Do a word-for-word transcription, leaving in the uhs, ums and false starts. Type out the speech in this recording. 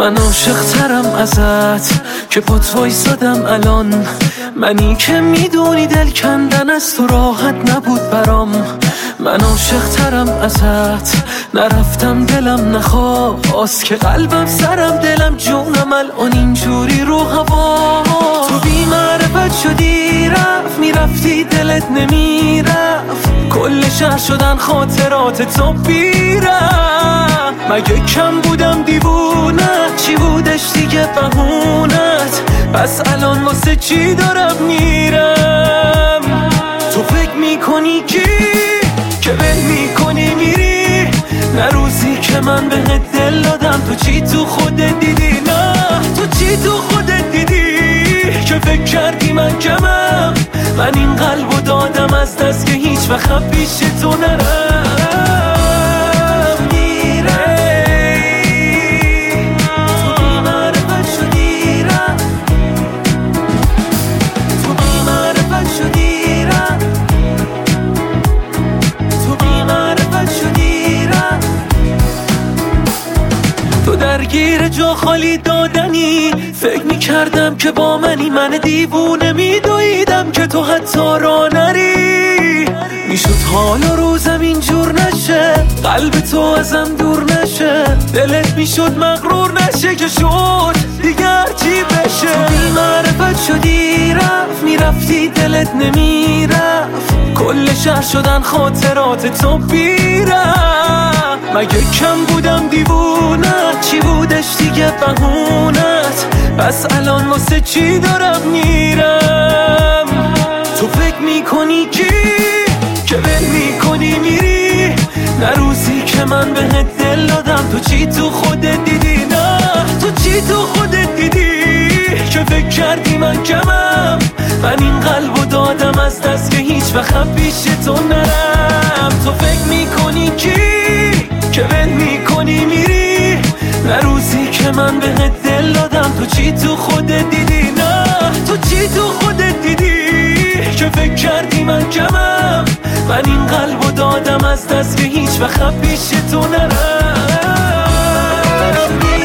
من عاشق ترم ازت که پات وایسادم الان، منی که میدونی دل کندن از تو راحت نبود برام. من عاشق ترم ازت، نرفتم دلم نخواست که قلبم سرم دلم جونم الان اینجوری رو هوا. تو بی معرفت شدی رفت میرفتی دلت نمیرفت، کل شهر شدن خاطرات تو بیرم. مگه کم بودم دیوونه، چی بودش دیگه بهونت؟ پس الان واسه چی دارم میرم؟ تو فکر میکنی کی که ول میکنی میری؟ نه روزی که من بهت دل دادم تو چی تو خودت دیدی؟ نه تو چی تو خودت دیدی که فکر کردی من کمم؟ من این قلبو دادم از دست که هیچ وقت پیش تو نرم. درگیر جا خالی دادنی، فکر میکردم که با منی، من دیوونه میدویدم که تو حتی را نری. میشد حال و روزم اینجور نشه، قلب تو ازم دور نشه، دلت میشد مغرور نشه که شد دیگر چی بشه. تو بی معرفت شدی رفت میرفتی دلت نمیرفت، کل شهر شدن خاطرات تو بیرم. مگه کم بودم دیوونه، چی بودش دیگه بهونت؟ پس الان واسه چی دارم میرم؟ تو فکر میکنی کی که ول میکنی میری؟ نه روزی که من بهت دل دادم تو چی تو خودت دیدی؟ نه تو چی تو خودت دیدی که فکر کردی من کمم؟ من این قلبو دادم از دست که هیچ وقت پیش تو نرم. تو فکر میکنی کی که ول میکنی میری؟ نه روزی که من بهت دل دادم تو چی تو خودت دیدی؟ نه تو چی تو خودت دیدی که فکر کردی من کمم؟ من این قلبو دادم از دست که هیچ وقت پیش تو نرم.